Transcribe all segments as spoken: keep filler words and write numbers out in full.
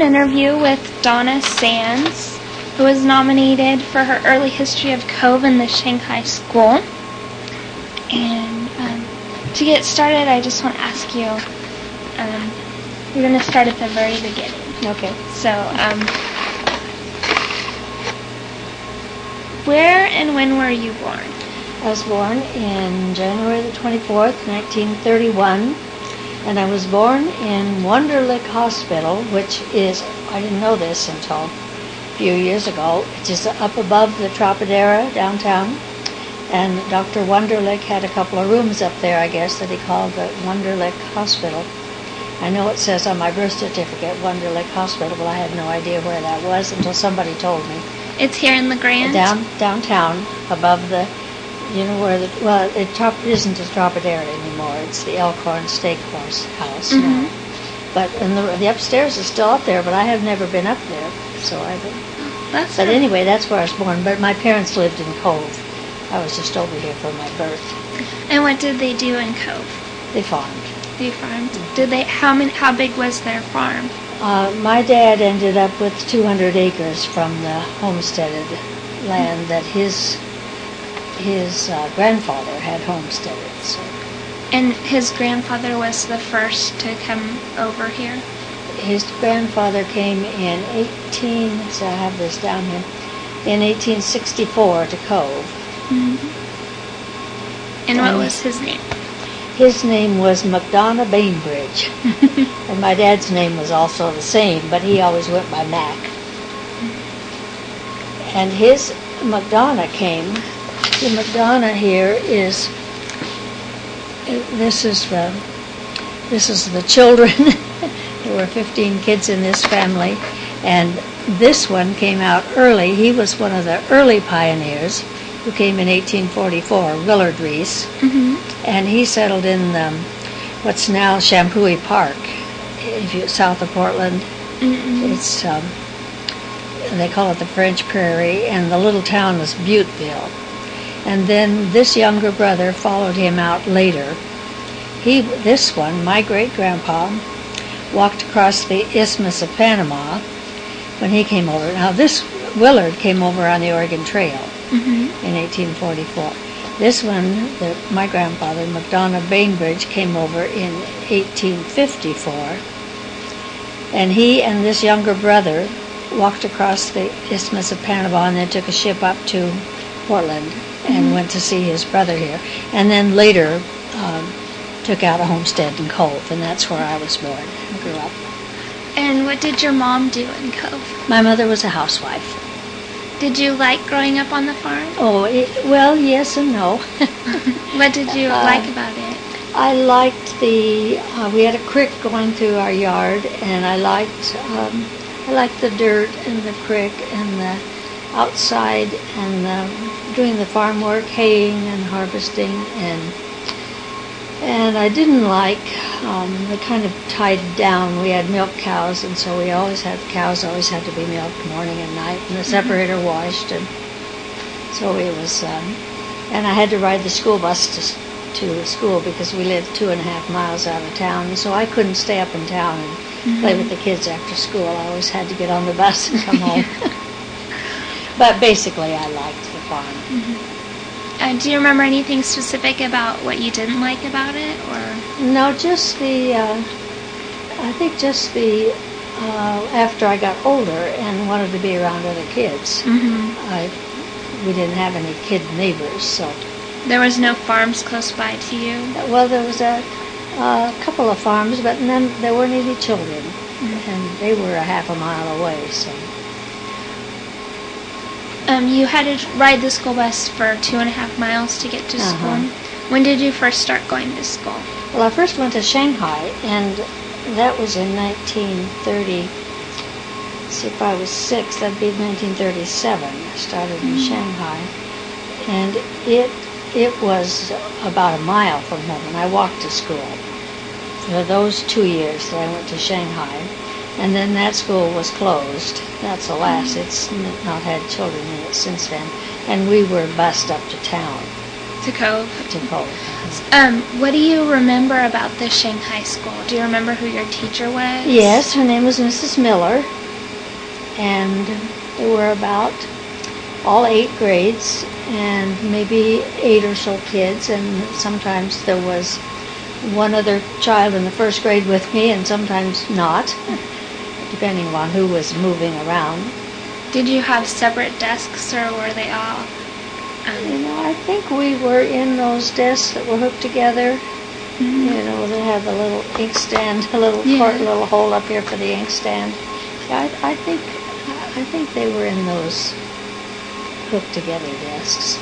an interview with Donna Sands, who was nominated for her early history of Cove in the Shanghai School. And um, to get started, I just want to ask you, um, we're going to start at the very beginning. Okay. So, um, where and when were you born? I was born in January the twenty-fourth, nineteen thirty-one, and I was born in Wunderlich Hospital, which is, I didn't know this until a few years ago, it's just up above the Tropidera downtown, and Doctor Wunderlich had a couple of rooms up there, I guess, that he called the Wunderlich Hospital. I know it says on my birth certificate Wunderlich Hospital, but I had no idea where that was until somebody told me. It's here in La Grande? Down, downtown, above the, you know where the, well, it top, isn't the Tropidera anymore. It's the Elkhorn Steakhouse House Mm-hmm. now. But and the, the upstairs is still up there, but I have never been up there. So I don't. That's But a- anyway, that's where I was born. But my parents lived in Cove. I was just over here for my birth. And what did they do in Cove? They farmed. They farmed. Did they? How many? How big was their farm? Uh, my dad ended up with two hundred acres from the homesteaded land that his his uh, grandfather had homesteaded. So And his grandfather was the first to come over here. his grandfather came in eighteen. So I have this down here in eighteen sixty-four to Cove. Mm-hmm. And what And- was his name? His name was McDonough Bainbridge, and my dad's name was also the same, but he always went by Mac. And his McDonough came. The McDonough here is. This is the. This is the children. There were fifteen kids in this family, and this one came out early. He was one of the early pioneers who came in eighteen forty-four, Willard Reese. Mm-hmm. And he settled in um, what's now Champoeg Park, if you, south of Portland. Mm-hmm. It's um, they call it the French Prairie, and the little town is Butteville. And then this younger brother followed him out later. He, this one, my great grandpa, walked across the Isthmus of Panama when he came over. Now this Willard came over on the Oregon Trail Mm-hmm. in eighteen forty-four. This one, the, my grandfather, McDonough Bainbridge, came over in eighteen fifty-four, and he and this younger brother walked across the Isthmus of Panama and then took a ship up to Portland and Mhm. went to see his brother here, and then later um, took out a homestead in Cove, and that's where I was born and grew up. And what did your mom do in Cove? My mother was a housewife. Did you like growing up on the farm? Oh, it, well, yes and no. What did you Uh, like about it? I liked the, uh, we had a creek going through our yard, and I liked, um, I liked the dirt and the creek and the outside and the, doing the farm work, haying and harvesting, and and I didn't like um, the kind of tied down. We had milk cows, and so we always had, cows always had to be milked morning and night, and the separator washed, and so it was, um, and I had to ride the school bus to to school because we lived two and a half miles out of town, and so I couldn't stay up in town and Mm-hmm. play with the kids after school. I always had to get on the bus and come home. But basically, I liked the farm. Mm-hmm. Uh, do you remember anything specific about what you didn't like about it, or? No, just the, uh, I think just the, uh, after I got older and wanted to be around other kids, Mm-hmm. I, we didn't have any kid neighbors, so. There was no farms close by to you? Well, there was a, a couple of farms, but none, there weren't any children, Mm-hmm. and they were a half a mile away, so. Um, you had to ride the school bus for two and a half miles to get to Uh-huh. school. When did you first start going to school? Well, I first went to Shanghai, and that was in nineteen thirty. See, if I was six, that'd be nineteen thirty-seven. I started in Shanghai, and it it was about a mile from home, and I walked to school for those two years that I went to Shanghai. And then that school was closed. That's the last. It's n- not had children in it since then. And we were bused up to town To Cove? to Cove. Um, what do you remember about the Shanghai school? Do you remember who your teacher was? Yes, her name was Missus Miller, and there were about all eight grades and maybe eight or so kids, and sometimes there was one other child in the first grade with me and sometimes not, depending on who was moving around. Did you have separate desks, or were they all? Um, You know, I think we were in those desks that were hooked together. mhm. You know, they had the little inkstand, a little Yeah. cart, little hole up here for the inkstand. I, I think, I think they were in those hooked together desks.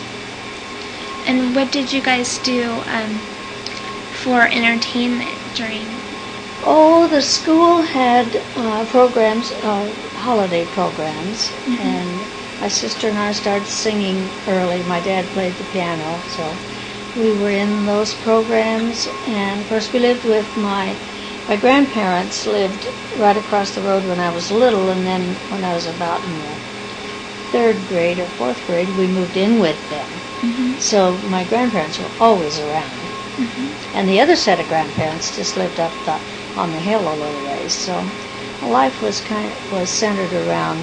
And what did you guys do um, for entertainment during? Oh, the school had uh, programs, uh, holiday programs, Mhm. and my sister and I started singing early. My dad played the piano, so we were in those programs. And of course, we lived with my my grandparents lived right across the road when I was little, and then when I was about in the third grade or fourth grade, we moved in with them. Mm-hmm. So my grandparents were always around. Mm-hmm. And the other set of grandparents just lived up the, on the hill a little ways. So life was kind of, was centered around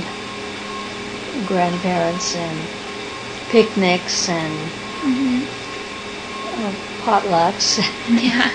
grandparents and picnics and Mm-hmm. uh, potlucks. Yeah.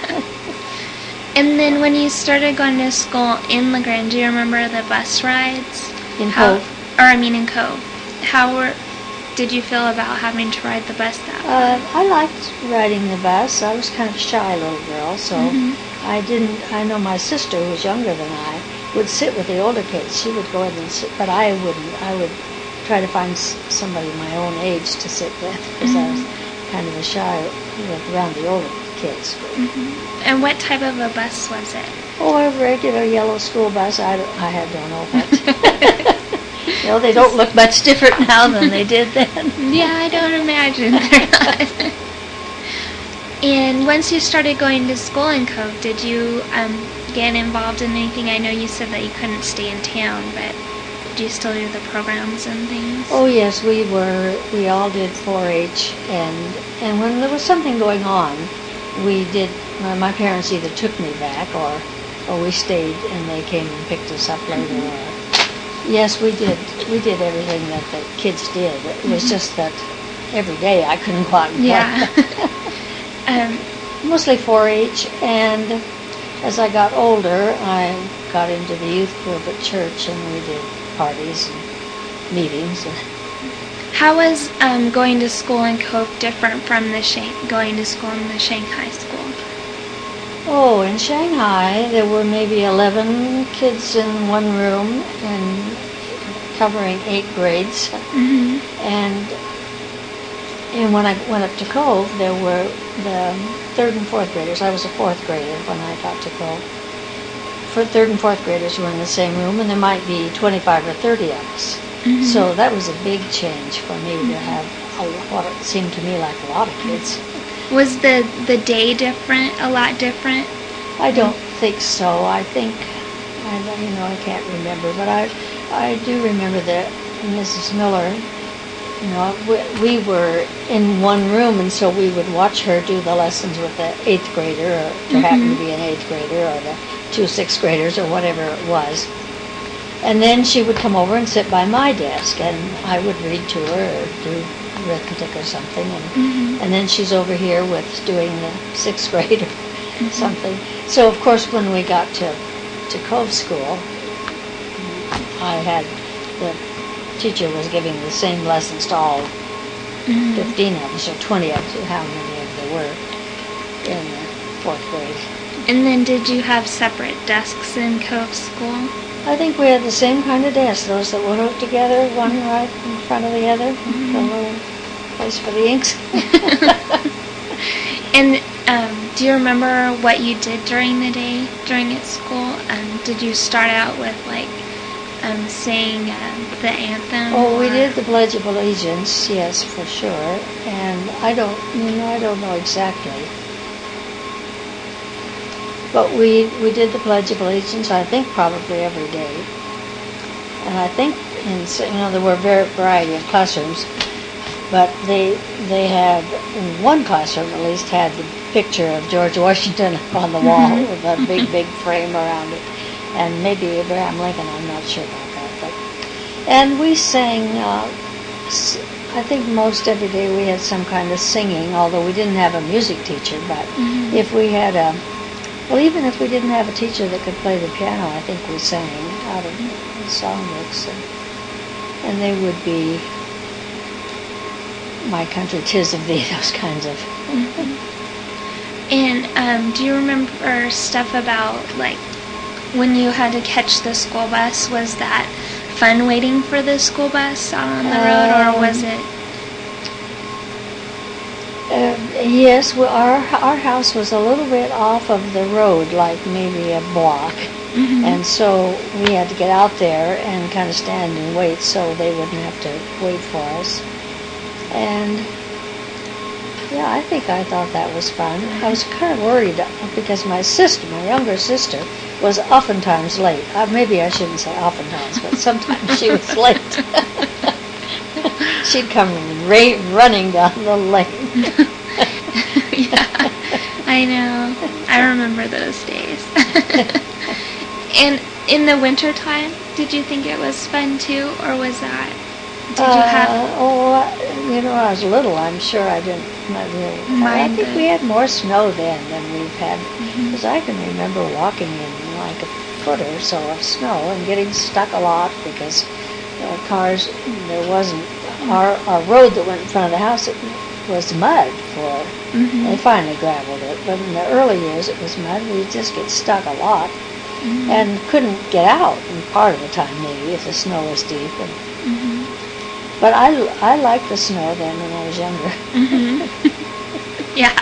And then when you started going to school in LaGrange, do you remember the bus rides? In How, Cove. Or I mean in Cove. How were, did you feel about having to ride the bus that Uh, I liked riding the bus. I was kind of a shy little girl, so Mhm. I didn't. I know my sister, who was younger than I, would sit with the older kids. She would go in and sit, but I wouldn't. I would try to find s- somebody my own age to sit with because I was kind of a shy with around the older kids. hmm And what type of a bus was it? Oh, a regular yellow school bus. I, don't- I had don't know what. You know, they don't look much different now than they did then. Yeah, I don't imagine they're not. And once you started going to school in Cove, did you um, get involved in anything? I know you said that you couldn't stay in town, but do you still do the programs and things? Oh yes, we were. We all did four H, and and when there was something going on, we did. My, my parents either took me back, or or we stayed and they came and picked us up later. Or, yes, we did. We did everything that the kids did. It was just that every day I couldn't go out and play. Yeah. um, Mostly four H, and as I got older, I got into the youth group at church, and we did parties and meetings. And how was um, going to school in Cove different from the Shan- going to school in the Shanghai school? oh, in Shanghai, there were maybe eleven kids in one room, and covering eight grades. Mm-hmm. And and when I went up to Cove, there were the third and fourth graders. I was a fourth grader when I got to Cove. For third and fourth graders were in the same room, and there might be twenty-five or thirty of us. Mm-hmm. So that was a big change for me to have a lot. It seemed to me like a lot of kids. Was the the day different? A lot different? I don't think so. I think I don't- you know I can't remember, but I I do remember that Missus Miller. You know, we, we were in one room, and so we would watch her do the lessons with the eighth grader, or there happened to be an eighth grader, or the two sixth graders, or whatever it was. And then she would come over and sit by my desk, and I would read to her or do arithmetic or something. And, Mm-hmm. and then she's over here with doing the sixth grade or something. So, of course, when we got to, to Cove School, I had the teacher was giving the same lessons to all Mm-hmm. fifteen of us, or twenty of us, how many of there were in the fourth grade. And then did you have separate desks in Cove School? I think we had the same kind of desks, those that were hooked together, one right in front of the other, Mm-hmm. the little place for the inks. And um, do you remember what you did during the day during at school? Um, did you start out with like um, saying um, the anthem? Oh, we or- did the Pledge of Allegiance, yes, for sure. And I don't, you know, I don't know exactly. But we, we did the Pledge of Allegiance, I think, probably every day. And I think, in, s- you know, there were a variety of classrooms, but they they had, in one classroom at least, had the picture of George Washington on the wall mm-hmm. with a big, big frame around it. And maybe Abraham Lincoln, I'm not sure about that. But, and we sang, uh, I think most every day we had some kind of singing, although we didn't have a music teacher. But mm-hmm. if we had a, well, even if we didn't have a teacher that could play the piano, I think we sang out of the songbooks. And, and they would be My Country 'Tis of Thee, those kinds of. Mm-hmm. And um, do you remember stuff about, like, when you had to catch the school bus? Was that fun waiting for the school bus out on the um, road, or was it? Uh, yes, well, our our house was a little bit off of the road, like maybe a block, mm-hmm. and so we had to get out there and kind of stand and wait so they wouldn't have to wait for us. And yeah, I think I thought that was fun. I was kind of worried because my sister, my younger sister, was oftentimes late. Uh, maybe I shouldn't say oftentimes, but sometimes she was late. She'd come ra- running down the lane. Yeah, I know. I remember those days. And in the wintertime, did you think it was fun too, or was that... Did you have... Uh, oh, you know, when I was little, I'm sure I didn't not really... I think we had more snow then than we've had, because mm-hmm. I can remember walking in like a foot or so of snow and getting stuck a lot because uh, cars, there wasn't... Our, our road that went in front of the house, it was mud for... Mm-hmm. They finally graveled it, but in the early years it was mud. We'd just get stuck a lot mm-hmm. and couldn't get out, and part of the time maybe if the snow was deep. And, mm-hmm. But I, I liked the snow then when I was younger. Mm-hmm. Yeah.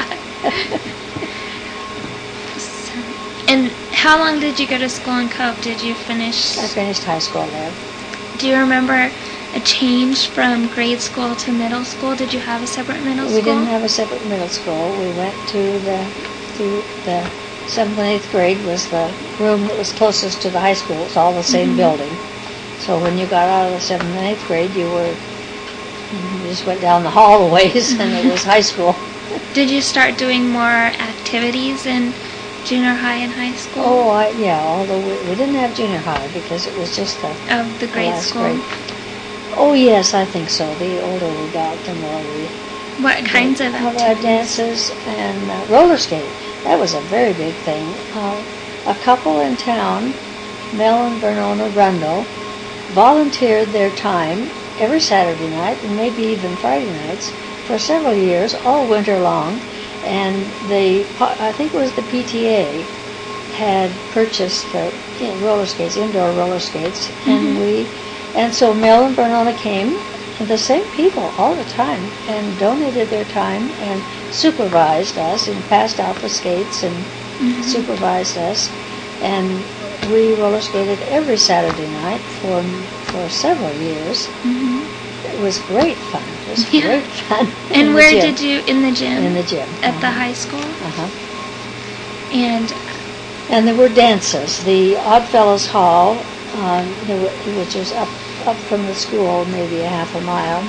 So, and how long did you go to school in Cove? Did you finish? I finished high school there. Do you remember a change from grade school to middle school? Did you have a separate middle we school? We didn't have a separate middle school. We went to the to the seventh and eighth grade was the room that was closest to the high school. It's all the same mm-hmm. building. So when you got out of the seventh and eighth grade, you were you just went down the hall a ways, and it was high school. Did you start doing more activities in junior high and high school? Oh, I, yeah. Although we, we didn't have junior high because it was just the of the grade the school. Grade. Oh yes, I think so. The older we got, the more we. What kinds of activities? Uh, dances and uh, roller skating. That was a very big thing. Uh, a couple in town, Mel and Bernona Rundle, volunteered their time every Saturday night and maybe even Friday nights for several years, all winter long. And they, I think it was the P T A, had purchased the you know, roller skates, indoor roller skates, mm-hmm. and we, and so Mel and Bernona came, and the same people all the time, and donated their time and supervised us and passed out the skates and mm-hmm. supervised us, and we roller skated every Saturday night for for several years. Mm-hmm. It was great fun. It was yeah. great fun. And where did you, in the gym? In the gym. At uh-huh. the high school? Uh-huh. And and there were dances. The Oddfellows Hall, um, which was up, up from the school maybe a half a mile.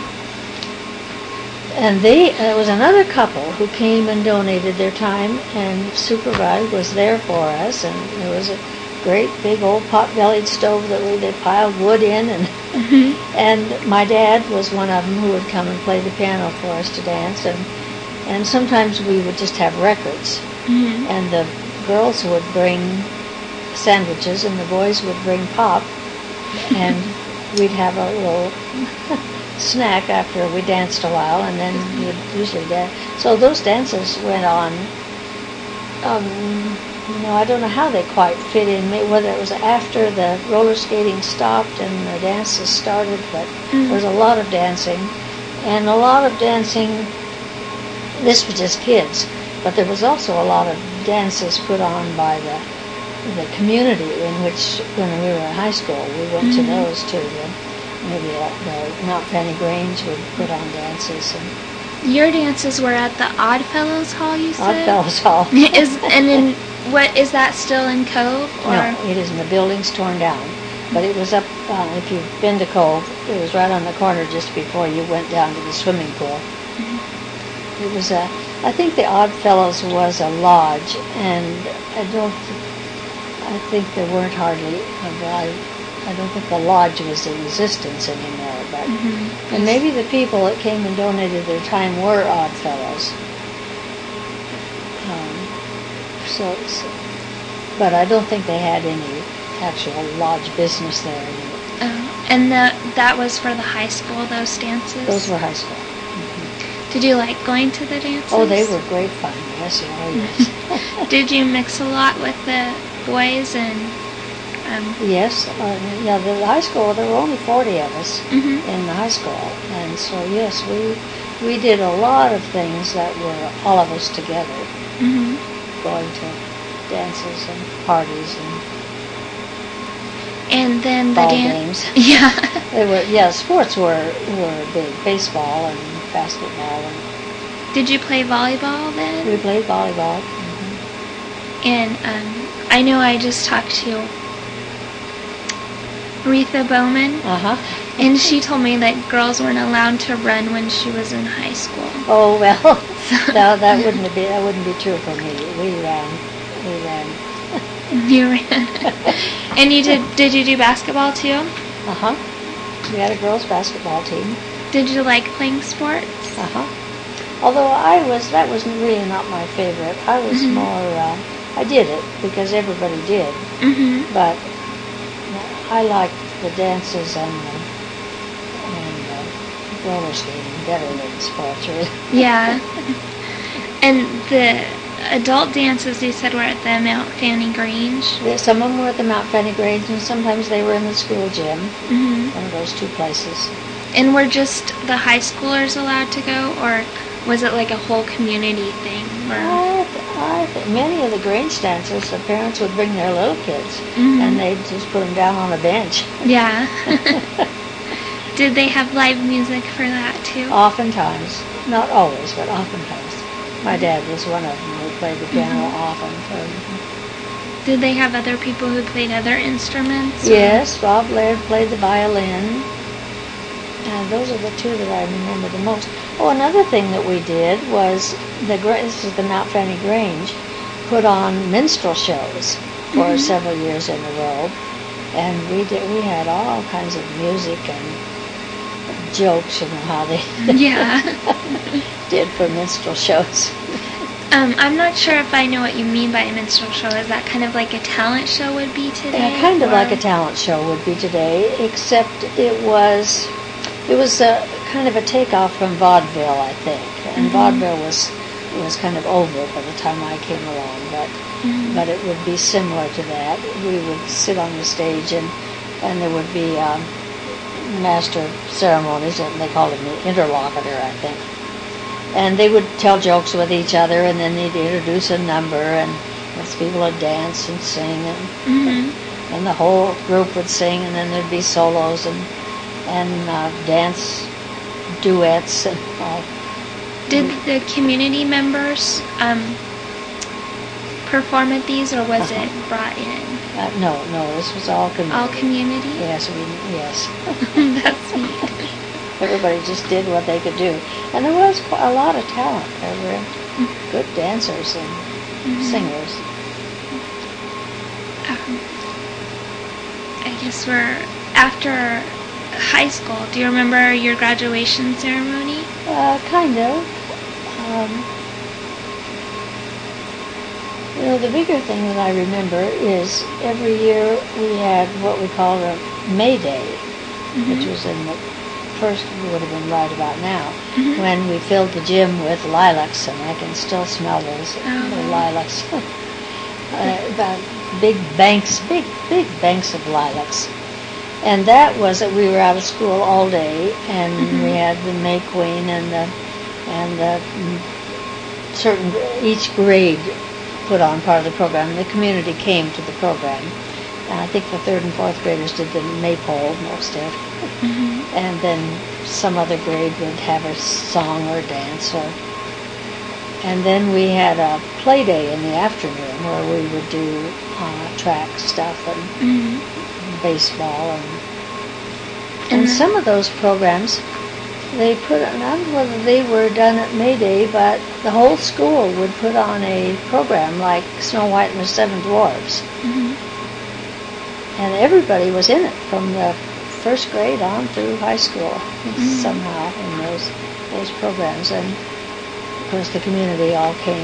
And they, there was another couple who came and donated their time and supervised, was there for us, and there was a great big old pot-bellied stove that we, they piled wood in, and mm-hmm. and my dad was one of them who would come and play the piano for us to dance, and and sometimes we would just have records, mm-hmm. and the girls would bring sandwiches and the boys would bring pop, and we'd have a little snack after we danced a while, and then we'd usually dance. So those dances went on. Um, You know, I don't know how they quite fit in, whether it was after the roller skating stopped and the dances started, but mm-hmm. there was a lot of dancing. And a lot of dancing, this was just kids, but there was also a lot of dances put on by the the community in which, when we were in high school, we went mm-hmm. to those too. The, maybe uh, the Mount Fanny Grange would put on dances. And your dances were at the Oddfellows Hall, you said? Oddfellows Hall. Is and then what is that still in Cove? Or? No, it isn't. The building's torn down, but it was up. Uh, if you've been to Cove, it was right on the corner just before you went down to the swimming pool. Mm-hmm. It was a, I think the Odd Fellows was a lodge, and I don't, I think there weren't hardly, I, I don't think the lodge was in existence anymore, but, Mm-hmm. and maybe the people that came and donated their time were Odd Fellows. Um, so, so, but I don't think they had any actual lodge business there anymore. Oh, and that that was for the high school, those dances? Those were high school. Did you like going to the dances? Oh, they were great fun, yes, oh, yes. Did you mix a lot with the boys and... Um, yes, uh, yeah, the high school, there were only forty of us mm-hmm. in the high school, and so, yes, we we did a lot of things that were all of us together, mm-hmm. going to dances and parties and And then the ball dance... games. Yeah. They were, yeah, sports were, were big, baseball and basketball. And Did you play volleyball then? we played volleyball. Mm-hmm. And um, I know I just talked to Aretha Bowman, Uh-huh. and she told me that girls weren't allowed to run when she was in high school. Oh, well, no, that wouldn't be, that wouldn't be true for me. We ran, we ran. You ran. And you did, did you do basketball too? Uh-huh. We had a girls' basketball team. Did you like playing sports? Uh-huh. Although I was, that was really not my favorite. I was Mhm. more, uh, I did it because everybody did. Mm-hmm. But I liked the dances and the, and the roller skating better than sports, really. Yeah. And the adult dances you said were at the Mount Fanny Grange? Yeah, some of them were at the Mount Fanny Grange, and sometimes they were in the school gym, Mm-hmm. one of those two places. And were just the high schoolers allowed to go, or was it like a whole community thing? Where... I, I think many of the Grange dancers, the parents would bring their little kids, Mhm. and they'd just put them down on a bench. Yeah. Did they have live music for that too? Oftentimes, not always, but oftentimes. My dad was one of them who played the piano Mhm. often. So. Did they have other people who played other instruments? or- Yes, Bob Laird played the violin. And those are the two that I remember the most. Oh, another thing that we did was, the Gra- this is the Mount Fanny Grange, put on minstrel shows for Mhm. several years in a row. And we did. We had all kinds of music and jokes, you know, how they Yeah. did for minstrel shows. Um, I'm not sure if I know what you mean by a minstrel show. Is that kind of like a talent show would be today? Yeah, kind of or- like a talent show would be today, except it was it was a kind of a takeoff from vaudeville, I think. And Mhm. vaudeville was was kind of over by the time I came along, but Mhm. but it would be similar to that. We would sit on the stage, and and there would be um, master of ceremonies, and they called him the interlocutor, I think. And they would tell jokes with each other, and then they'd introduce a number, and those people would dance and sing, and Mhm. and the whole group would sing, and then there'd be solos and and uh, dance duets and all. Did the community members um, perform at these, or was Uh-huh. it brought in? Uh, no, no, this was all community. All community? Yes, we yes. That's neat. Everybody just did what they could do, and there was quite a lot of talent. There were good dancers and Mhm. singers. Um, I guess we're after high school. Do you remember your graduation ceremony? Uh, kind of. Um, you know, the bigger thing that I remember is every year we had what we called a May Day, which was in the first, would have been right about now, Mhm. when we filled the gym with lilacs, and I can still smell those Oh. the lilacs. uh, about big banks, big, big banks of lilacs. And that was that we were out of school all day, and Mhm. we had the May Queen and the and the mm, certain each grade put on part of the program. The community came to the program, and I think the third and fourth graders did the maypole most of, Mhm. and then some other grade would have a song or dance, or and then we had a play day in the afternoon where we would do uh, track stuff and Mhm. baseball and And and then- some of those programs they put, I don't know whether they were done at May Day, but the whole school would put on a program like Snow White and the Seven Dwarfs. Mm-hmm. And everybody was in it, from the first grade on through high school, mm-hmm. somehow, in those those programs. And, of course, the community all came.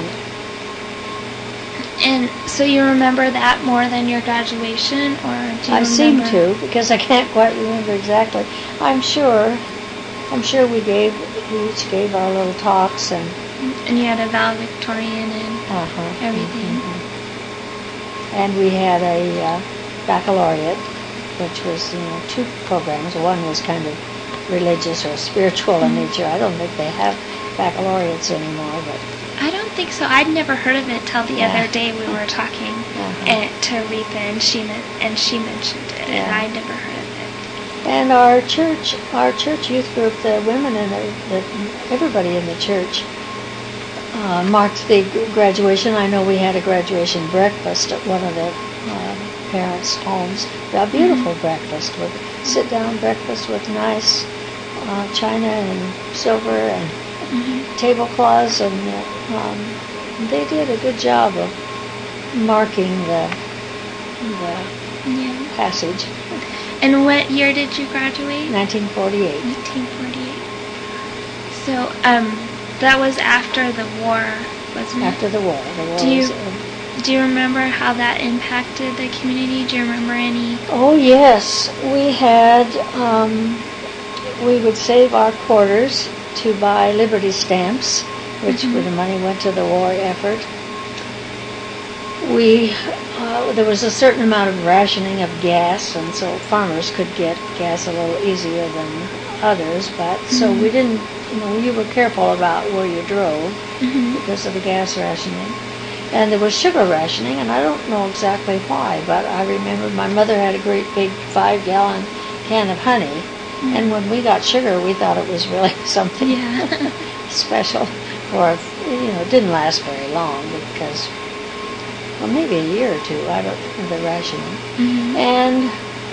And so you remember that more than your graduation, or do you I remember? seem to, because I can't quite remember exactly. I'm sure, I'm sure we gave, we each gave our little talks, and and you had a valedictorian and uh-huh, everything. Mm-hmm. And we had a uh, baccalaureate, which was, you know, two programs. One was kind of religious or spiritual mm-hmm. in nature. I don't think they have baccalaureates anymore, but I don't think so. I'd never heard of it till the yeah. other day we were talking uh-huh. and, to Aretha, and she and she mentioned it, yeah. and I'd never heard of it. And our church, our church youth group, the women and the, the, everybody in the church uh, marked the graduation. I know we had a graduation breakfast at one of the uh, parents' homes. A beautiful mm-hmm. breakfast with sit-down breakfast with nice uh, china and silver and mm-hmm. tablecloths, and uh, um, they did a good job of marking the the yeah. passage. And what year did you graduate? nineteen forty-eight. nineteen forty-eight. So, um, that was after the war, wasn't it? After the war. The war do you was, uh, do you remember how that impacted the community? Do you remember any? Oh yes, we had. Um, we would save our quarters to buy Liberty stamps, which mm-hmm. the money went to the war effort. We uh, there was a certain amount of rationing of gas, and so farmers could get gas a little easier than others. But mm-hmm. so we didn't, you know, you were careful about where you drove mm-hmm. because of the gas rationing. And there was sugar rationing, and I don't know exactly why, but I remember my mother had a great big five-gallon can of honey, mm-hmm. and when we got sugar, we thought it was really something yeah. special. For, you know, it didn't last very long because, well, maybe a year or two, I don't know, the rationing. Mm-hmm. And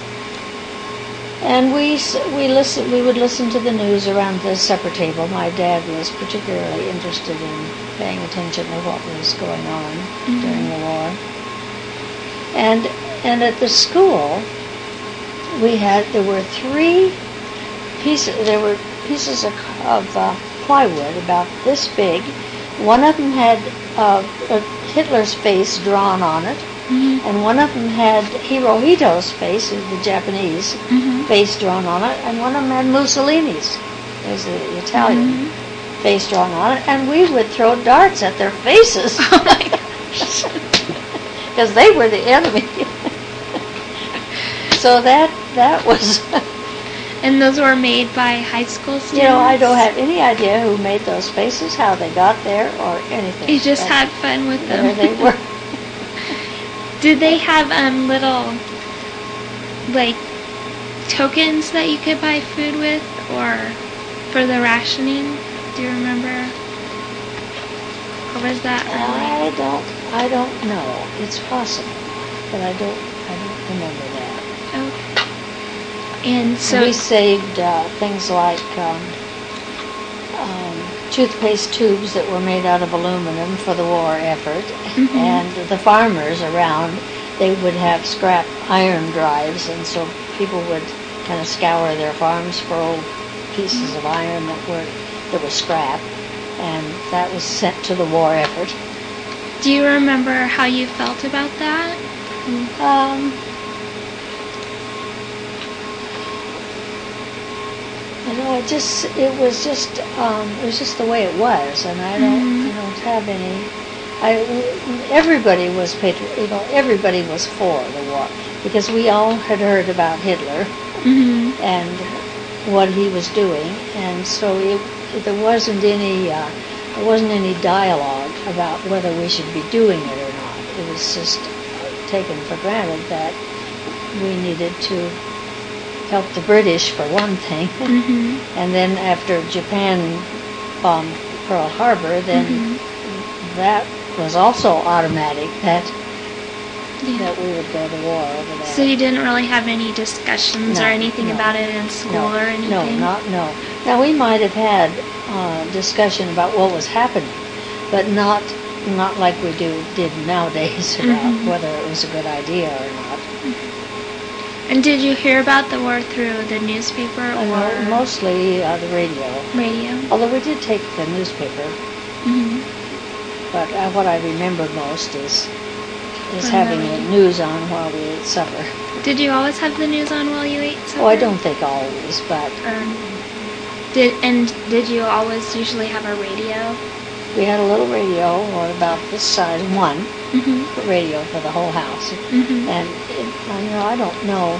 and we we listen we would listen to the news around the supper table. My dad was particularly interested in paying attention to what was going on mm-hmm. during the war. And and at the school, we had there were three pieces. There were pieces of, of uh, plywood about this big. One of them had uh, Hitler's face drawn on it, mm-hmm. and one of them had Hirohito's face, the Japanese mm-hmm. face drawn on it, and one of them had Mussolini's, as the Italian mm-hmm. face drawn on it, and we would throw darts at their faces. Oh my gosh. Because they were the enemy. So that that was... And those were made by high school students? You know, I don't have any idea who made those faces, how they got there, or anything. You just had fun with them. There they were. Did they have um, little, like, tokens that you could buy food with, or for the rationing? Do you remember? Or was that early? I don't, I don't know. It's possible, but I don't, I don't remember that. Okay. And so we saved uh, things like um, um, toothpaste tubes that were made out of aluminum for the war effort, mm-hmm. and the farmers around, they would have scrap iron drives, and so people would kind of scour their farms for old pieces mm-hmm. of iron that were that were scrap, and that was sent to the war effort. Do you remember how you felt about that? Um. You know, it just, it was just, um, it was just the way it was, and I don't, mm-hmm. I don't have any, I, everybody was, patri- you know, everybody was for the war, because we all had heard about Hitler, mm-hmm. and what he was doing, and so it, there wasn't any, uh, there wasn't any dialogue about whether we should be doing it or not. It was just taken for granted that we needed to help the British for one thing, mm-hmm. and then after Japan bombed Pearl Harbor, then mm-hmm. that was also automatic. That Yeah. that we would go to war over there. So you didn't really have any discussions No, or anything no. about it in school no, or anything? No, not no. Now we might have had uh, discussion about what was happening, but not not like we do did nowadays about Mhm. whether it was a good idea or not. And did you hear about the war through the newspaper Uh, or no, mostly uh, the radio. radio? Although we did take the newspaper, Mm-hmm. but uh, what I remember most is is From having the the radio. news on while we ate supper. Did you always have the news on while you ate supper? Oh, I don't think always, but Um, did and did you always usually have a radio? we had a little radio, or about this size, one Mm-hmm. radio for the whole house. Mm-hmm. And it, uh, you know, I don't know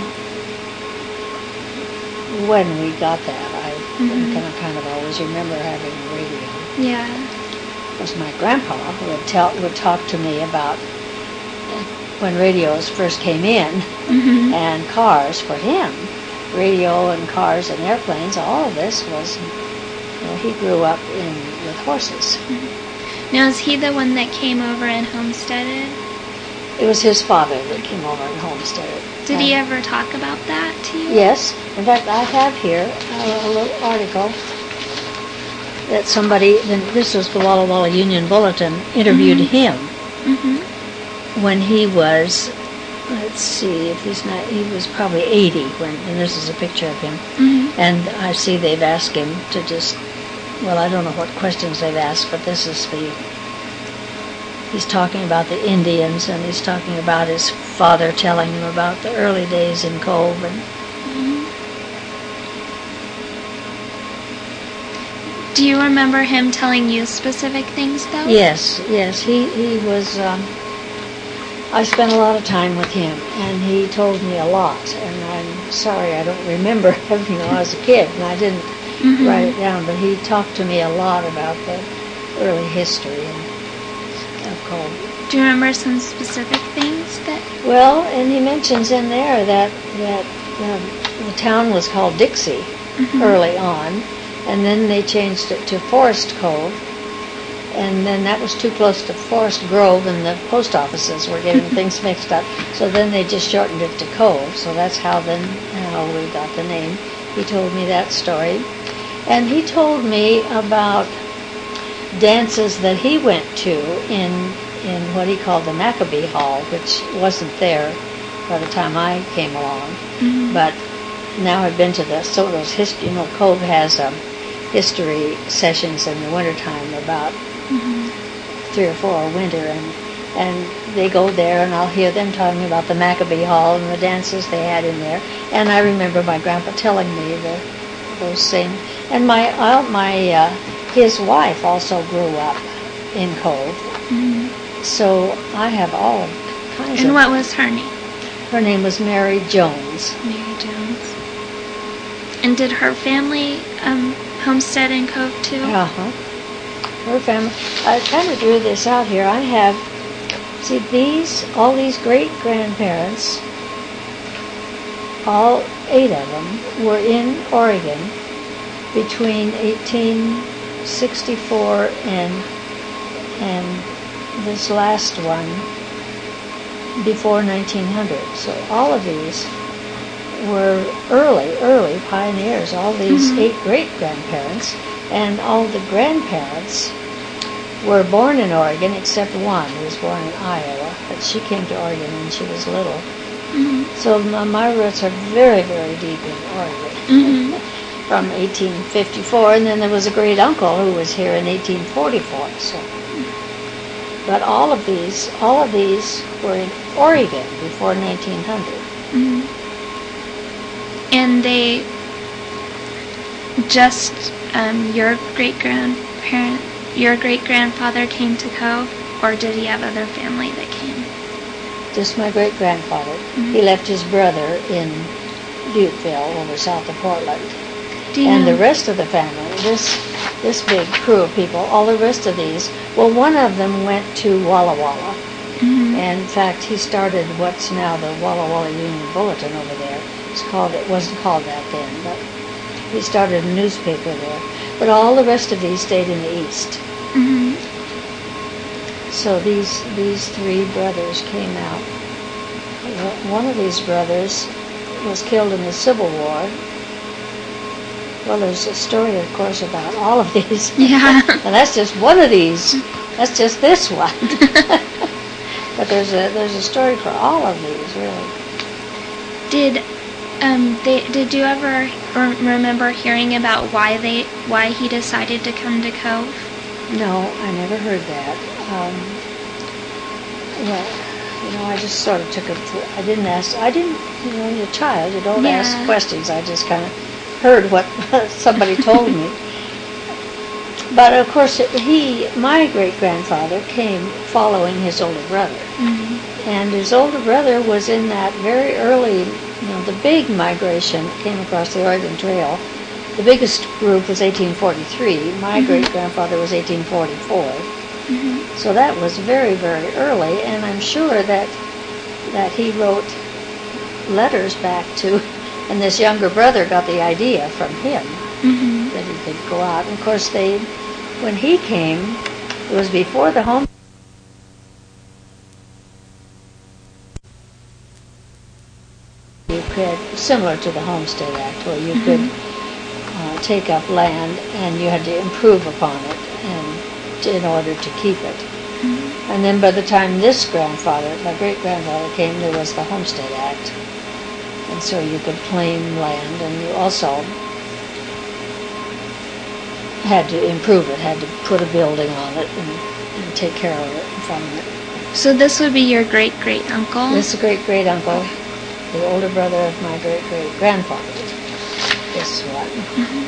when we got that. I Mhm. kind of kind of always remember having a radio. Yeah. It was my grandpa who would tell would talk to me about when radios first came in Mm-hmm. and cars for him. Radio and cars and airplanes, all of this was, you know, he grew up in with horses. Now, is he the one that came over and homesteaded? It was his father that came over and homesteaded. Did he And- ever talk about that to you? Yes. In fact, I have here a, a little article that somebody, then this was the Walla Walla Union Bulletin, interviewed Mhm. him Mm-hmm. when he was, let's see, if he's not, he was probably eighty when, and this is a picture of him. Mm-hmm. And I see they've asked him to just, well, I don't know what questions they've asked, but this is the, he's talking about the Indians, and he's talking about his father telling him about the early days in Cove. And Do you remember him telling you specific things, though? yes, yes, he, he was, um, I spent a lot of time with him, and he told me a lot, and I'm sorry I don't remember everything when I was a kid, and I didn't Mhm. write it down, but he talked to me a lot about the early history and, of Cove. Do you remember some specific things that? Well, and he mentions in there that that um, the town was called Dixie Mhm. early on, and then they changed it to Forest Cove, and then that was too close to Forest Grove, and the post offices were getting things mixed up. So then they just shortened it to Cove. So that's how then how we got the name. He told me that story, and he told me about dances that he went to in in what he called the Maccabee Hall, which wasn't there by the time I came along. Mhm. But now I've been to the, some of those history, you know, Cove has um, history sessions in the wintertime, about Mhm. three or four a winter, and and they go there, and I'll hear them talking about the Maccabee Hall and the dances they had in there. And I remember my grandpa telling me the, those same. And my uh, my uh, his wife also grew up in Cove, Mhm. so I have all kinds And of. what was her name? Her name was Mary Jones. Mary Jones. And did her family um, homestead in Cove too? Uh huh. Her family. I kind of drew this out here. I have, see, these, all these great grandparents, all eight of them, were in Oregon between eighteen sixty-four and and this last one before nineteen hundred. So all of these were early, early pioneers. All these Mhm. eight great grandparents, and all the grandparents were born in Oregon, except one who was born in Iowa, but she came to Oregon when she was little. Mhm. So my, my roots are very, very deep in Oregon. Mhm. From eighteen fifty-four, and then there was a great uncle who was here in eighteen forty-four. So, but all of these, all of these were in Oregon before nineteen hundred. Mhm. And they just um, your great grandparent, your great grandfather came to Cove, or did he have other family that came? Just my great grandfather. Mhm. He left his brother in Butteville, over south of Portland. Do you And know? the rest of the family, this this big crew of people, all the rest of these, well, one of them went to Walla Walla. Mhm. And in fact, he started what's now the Walla Walla Union Bulletin over there. It's called, it wasn't called that then, but he started a newspaper there. But all the rest of these stayed in the East. Mhm. So these these three brothers came out one of these brothers was killed in the Civil War. Well, there's a story, of course, about all of these. Yeah. And that's just one of these. That's just this one. But there's a there's a story for all of these, really. Did um they did you ever re- remember hearing about why they why he decided to come to Cove? No, I never heard that. Um, well, you know, I just sort of took it. To, I didn't ask. I didn't. You know, you're a child. You don't Yeah. ask questions. I just kind of heard what somebody told me. But of course, he, my great-grandfather, came following his older brother. Mm-hmm. And his older brother was in that very early, you know, the big migration that came across the Oregon Trail. The biggest group was eighteen forty-three. My Mm-hmm. great-grandfather was eighteen forty-four. Mm-hmm. So that was very, very early, and I'm sure that that he wrote letters back to, and this younger brother got the idea from him Mm-hmm. that he could go out. And of course, they, when he came, it was before the home. You could, similar to the Homestead Act, where you could uh, take up land and you had to improve upon it and in order to keep it. Mm-hmm. And then by the time this grandfather, my great-grandfather came, there was the Homestead Act. And so you could claim land, and you also had to improve it, had to put a building on it and, and take care of it and farm it. So this would be your great great uncle. This is a great-great-uncle, the older brother of my great-great-grandfather. This one. Mm-hmm.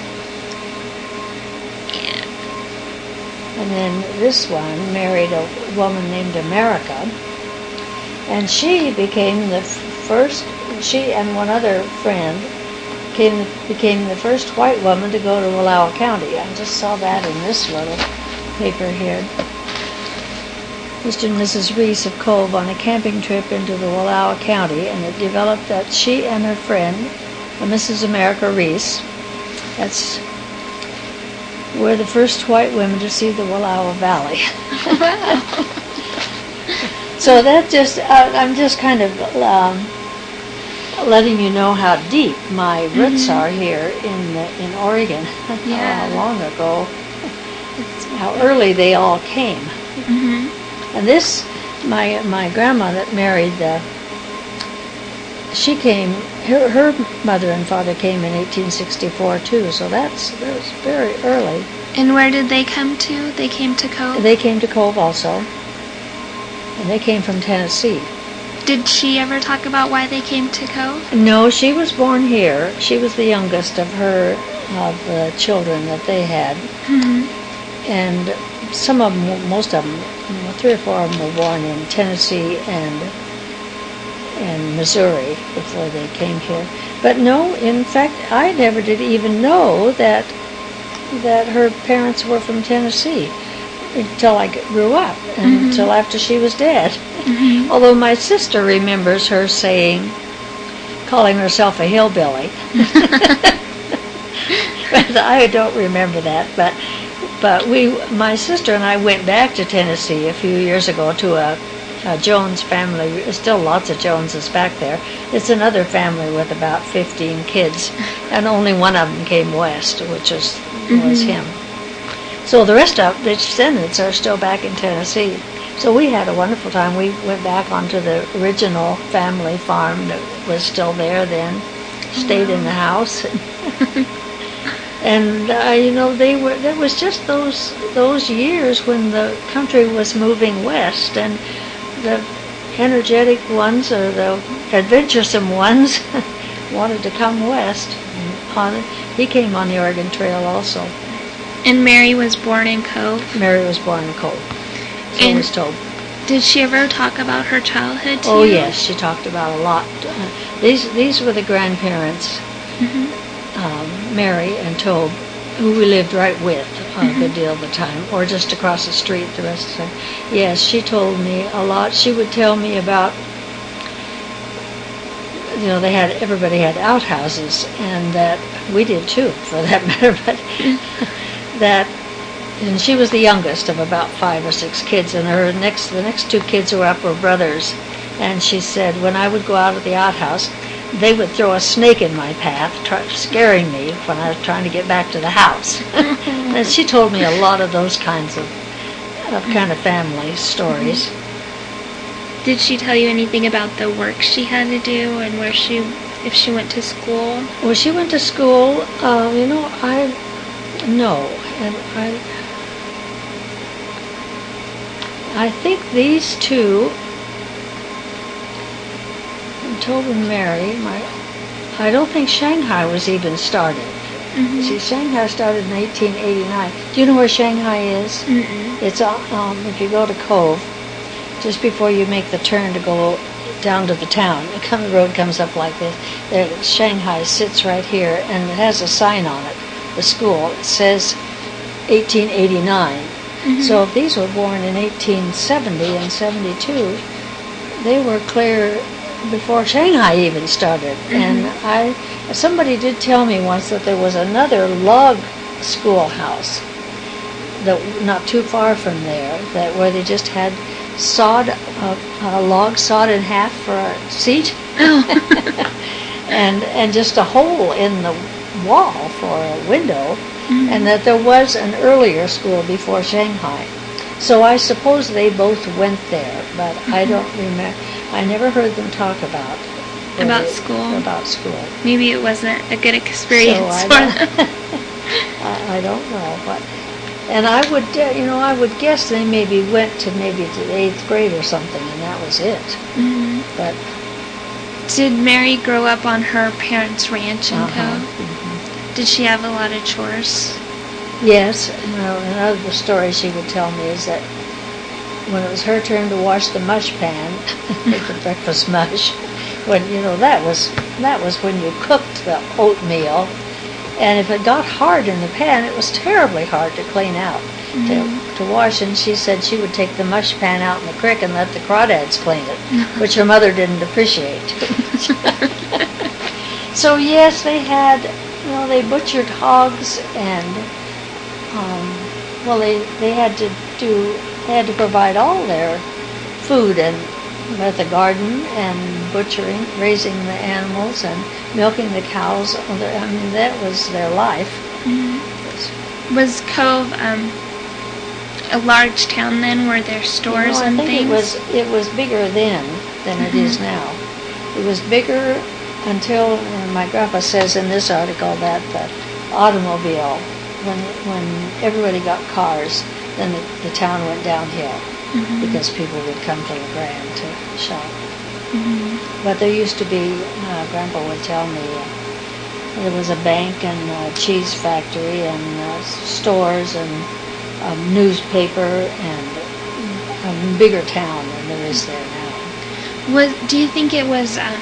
And then this one married a woman named America, and she became the first, she and one other friend became, became the first white woman to go to Wallowa County. I just saw that in this little paper here. Mister and Missus Reese of Cove on a camping trip into the Wallowa County, and it developed that she and her friend, Missus America Reese, that's were the first white women to see the Wallowa Valley. Wow. So that just, uh, I'm just kind of um, letting you know how deep my roots Mhm. are here in the, in Oregon. Yeah. How long ago, how early they all came. Mm-hmm. And this, my my grandma that married the, she came, her, her mother and father came in eighteen sixty-four too, so that's, that was very early. And where did they come to? They came to Cove? They came to Cove also, and they came from Tennessee. Did she ever talk about why they came to Cove? No, she was born here. She was the youngest of her, of the children that they had, Mm-hmm. and some of them, most of them, you know, three or four of them were born in Tennessee and and Missouri before they came here. But no, in fact, I never did even know that that her parents were from Tennessee until I grew up, and Mhm. until after she was dead. Mm-hmm. Although my sister remembers her saying, calling herself a hillbilly. But I don't remember that. But but we, my sister and I went back to Tennessee a few years ago to a, a Jones family. There's still lots of Joneses back there. It's another family with about fifteen kids, and only one of them came west, which was was Mhm. him. So the rest of the descendants are still back in Tennessee. So we had a wonderful time. We went back onto the original family farm that was still there then, stayed in the house. And, uh, you know, they were, there was just those those years when the country was moving west, and the energetic ones or the adventuresome ones wanted to come west. On it. He came on the Oregon Trail also. And Mary was born in Cove. Mary was born in Cove. So And- was told. Did she ever talk about her childhood to Oh you? yes, she talked about a lot. Uh, these these were the grandparents, Mm-hmm. um, Mary and Tobe, who we lived right with a Mhm. good deal of the time, or just across the street the rest of the time. Yes, she told me a lot. She would tell me about, you know, they had, everybody had outhouses, and that, we did too, for that matter, but that, and she was the youngest of about five or six kids, and her next, the next two kids who were up were brothers, And she said, when I would go out of the outhouse, they would throw a snake in my path, try, scaring me when I was trying to get back to the house. And she told me a lot of those kinds of, of kind of family stories. Did she tell you anything about the work she had to do and where she, if she went to school? Well, she went to school, uh, you know, I, no, and I, I think these two, Tobin Mary, my, I don't think Shanghai was even started. Mm-hmm. See, Shanghai started in eighteen eighty-nine. Do you know where Shanghai is? Mm-mm. It's, um, if you go to Cove, just before you make the turn to go down to the town, the road comes up like this. There, Shanghai sits right here, and it has a sign on it, the school. It says eighteen eighty-nine. Mm-hmm. So if these were born in eighteen seventy and seventy-two, they were clear before Shanghai even started. Mm-hmm. And I, somebody did tell me once that there was another log schoolhouse that not too far from there, that where they just had sawed a, a log sawed in half for a seat, oh. and and just a hole in the wall for a window, mm-hmm. and that there was an earlier school before Shanghai. So I suppose they both went there, but mm-hmm. I don't remember. I never heard them talk about about they, school. About school. Maybe it wasn't a good experience so I for don't, them. I, I don't know, but. And I would, uh, you know, I would guess they maybe went to maybe to the eighth grade or something, and that was it. Mm-hmm. But did Mary grow up on her parents' ranch in uh-huh. Cove? Mm-hmm. Did she have a lot of chores? Yes. Well, another story she would tell me is that when it was her turn to wash the mush pan, make the breakfast mush, when you know that was that was when you cooked the oatmeal. And if it got hard in the pan, it was terribly hard to clean out, mm-hmm. to, to wash. And she said she would take the mush pan out in the creek and let the crawdads clean it, mm-hmm. which her mother didn't appreciate. So yes, they had, you know, they butchered hogs, and um, well, they they had to do, they had to provide all their food and at the garden and butchering, raising the animals and milking the cows. I mean, that was their life. Mm-hmm. Was Cove um, a large town then? Were there stores you know, and I think things? It was, it was bigger then than mm-hmm. it is now. It was bigger until, and my grandpa says in this article that the automobile, when when everybody got cars, then the, the town went downhill. Mm-hmm. Because people would come to LeGrand to shop. Mm-hmm. But there used to be, uh, Grandpa would tell me, uh, there was a bank and a cheese factory and uh, stores and a newspaper and a bigger town than there is there now. Was, do you think it was um,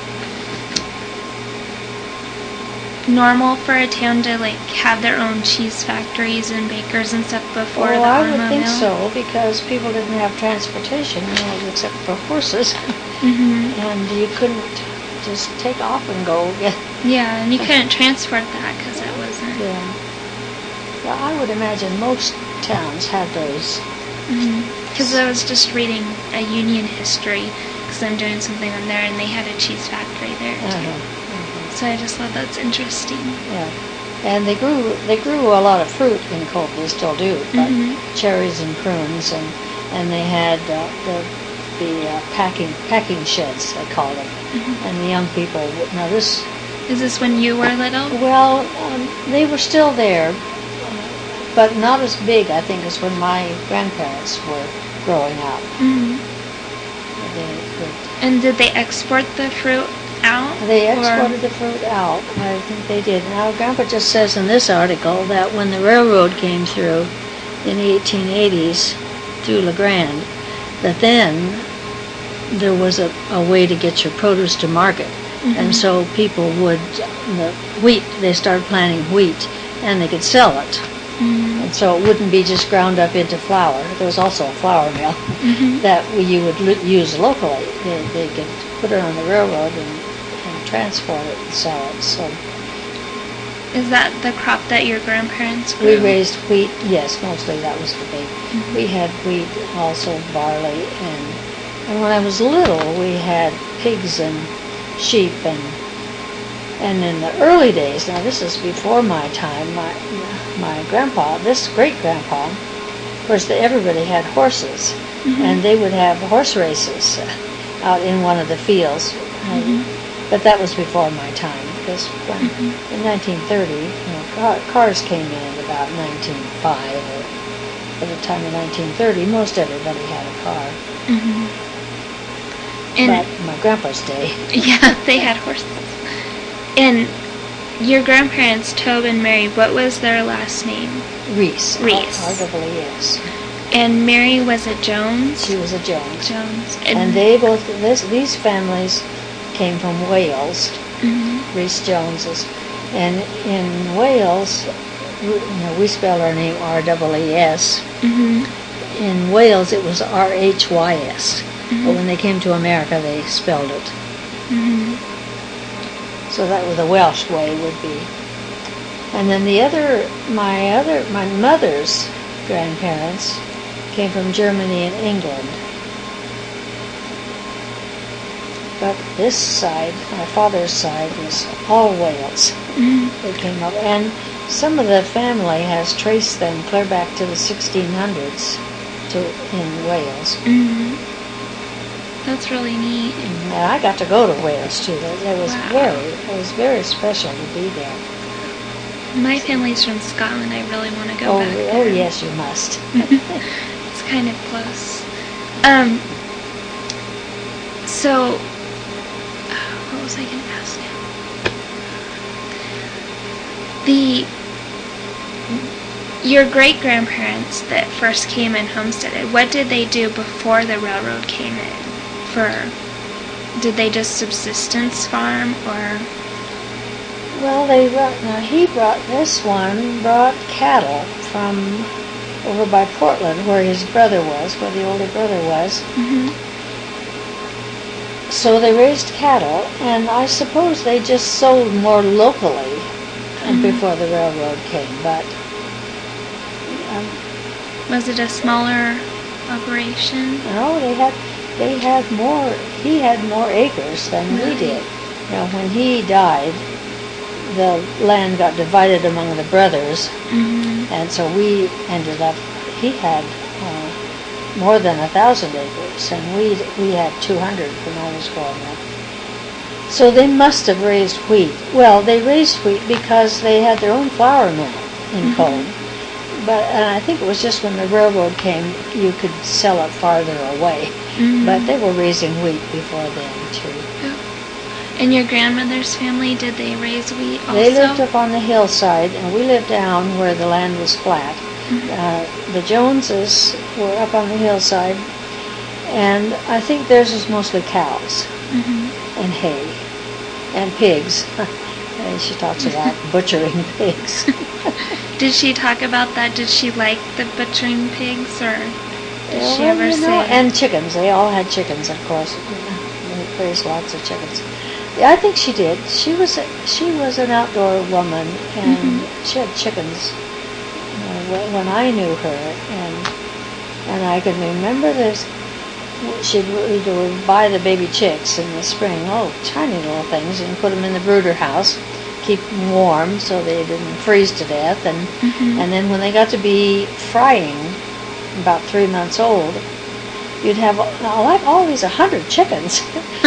normal for a town to like have their own cheese factories and bakers and stuff before well, the I automobile? would think so, because people didn't have transportation, you know, except for horses, mm-hmm. and you couldn't just take off and go get. Yeah, and you couldn't transport that because it wasn't. Yeah. Well, I would imagine most towns had those. Because mm-hmm. I was just reading a Union history because I'm doing something on there, and they had a cheese factory there too. Uh-huh. So I just thought that's interesting. Yeah, and they grew they grew a lot of fruit in Cove. They still do, but mm-hmm. cherries and prunes, and and they had uh, the the uh, packing packing sheds, they called them, mm-hmm. and the young people. Now this is this when you were little? Well, um, they were still there, but not as big, I think, as when my grandparents were growing up. Mm-hmm. They, they, and did they export the fruit out? They exported or? the fruit out. I think they did. Now, Grandpa just says in this article that when the railroad came through in the eighteen eighties through LeGrand, that then there was a, a way to get your produce to market. Mm-hmm. And so people would, the wheat, they started planting wheat, and they could sell it. Mm-hmm. And so it wouldn't be just ground up into flour. There was also a flour mill mm-hmm. that you would lo- use locally. They, they could put it on the railroad and transport it and sell it. So, is that the crop that your grandparents grew? We raised wheat. Yes, mostly that was the big. Mm-hmm. We had wheat, also barley, and And when I was little, we had pigs and sheep, and and in the early days, now this is before my time, my my grandpa, this great-grandpa, of course, everybody had horses, mm-hmm. and they would have horse races out in one of the fields. Mm-hmm. But that was before my time, because when, mm-hmm. in nineteen thirty, you know, car, cars came in at about nineteen oh five, or at the time of nineteen thirty, most everybody had a car. Mm-hmm. And but my grandpa's day. Yeah, they had horses. And your grandparents, Tobe and Mary, what was their last name? Reese. Reese. R W E S. And Mary was a Jones? She was a Jones. Jones. And, and they both, this, these families came from Wales, mm-hmm. Reese Joneses. And in Wales, you know, we spell our name R W E S. Mm-hmm. In Wales, it was R H Y S. Mm-hmm. But when they came to America, they spelled it. Mm-hmm. So that was the Welsh way would be. And then the other, my other, my mother's grandparents came from Germany and England. But this side, my father's side, was all Wales. Mm-hmm. They came up, and some of the family has traced them clear back to the sixteen hundreds to in Wales. Mm-hmm. That's really neat. And I got to go to Wales too. It was Wow. very, it was very special to be there. My family's from Scotland. I really want to go Oh, back there. oh yes, you must. It's kind of close. Um. So, uh, what was I going to ask now? The your great grandparents that first came and homesteaded. What did they do before the railroad came in? For did they just subsistence farm or? Well, they brought, now he brought, this one brought cattle from over by Portland where his brother was, where the older brother was. Mm-hmm. So they raised cattle, and I suppose they just sold more locally Mm-hmm. before the railroad came, but um, Was it a smaller operation? no, they had, they had more, he had more acres than Really? we did. You know, when he died, the land got divided among the brothers, Mm-hmm. and so we ended up, he had uh, more than a thousand acres, and we we had two hundred when I was growing up. So they must have raised wheat. Well, they raised wheat because they had their own flour mill in Mhm. Cone. But and I think it was just when the railroad came, you could sell it farther away. Mhm. But they were raising wheat before then, too. And your grandmother's family, did they raise wheat also? They lived up on the hillside, and we lived down where the land was flat. Mhm. Uh, the Joneses were up on the hillside, and I think theirs was mostly cows Mhm. and hay and pigs. And she talks about butchering pigs. Did she talk about that? Did she like the butchering pigs, or did she Well, ever you know, say? and chickens. They all had chickens, of course. They raised lots of chickens. Yeah, I think she did. She was a, she was an outdoor woman, and Mhm. she had chickens uh, when, when I knew her, and and I can remember this. She'd we would buy the baby chicks in the spring, oh, tiny little things, and put them in the brooder house, keep them warm so they didn't freeze to death, and Mhm. and then when they got to be frying, about three months old, you'd have uh, like always a hundred chickens.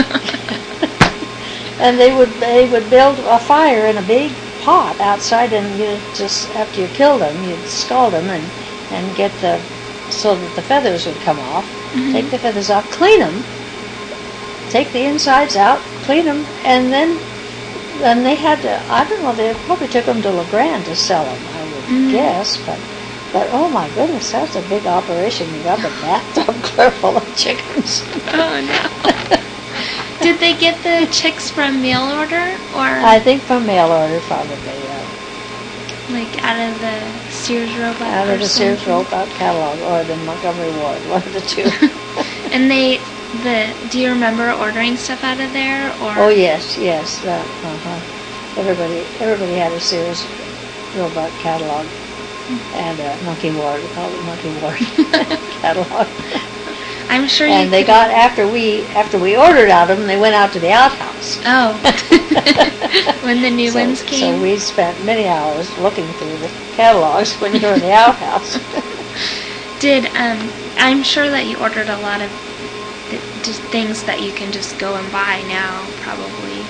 And they would they would build a fire in a big pot outside, and you just after you killed them, you'd scald them and and get the so that the feathers would come off. Mhm. Take the feathers off, clean them, take the insides out, clean them, and then then they had to. I don't know. They probably took them to LeGrand to sell them. I would Mhm. guess, but. But oh my goodness, that's a big operation. You got the bathtub clear full of chickens. Oh no. Did they get the chicks from mail order, or I think from mail order, probably. Uh, like out of the Sears Roebuck? out or of the Sears something? Roebuck catalog or the Montgomery Ward, one of the two. And they, the. Do you remember ordering stuff out of there, or? Oh yes, yes. Uh huh. Everybody, everybody had a Sears Roebuck catalog. And a Monkey Ward, we call it Monkey Ward catalog. I'm sure you And they could- got, after we after we ordered out of them, they went out to the outhouse. Oh. When the new so, ones came? So we spent many hours looking through the catalogs when you were in the outhouse. Did, um, I'm sure that you ordered a lot of th- just things that you can just go and buy now, probably.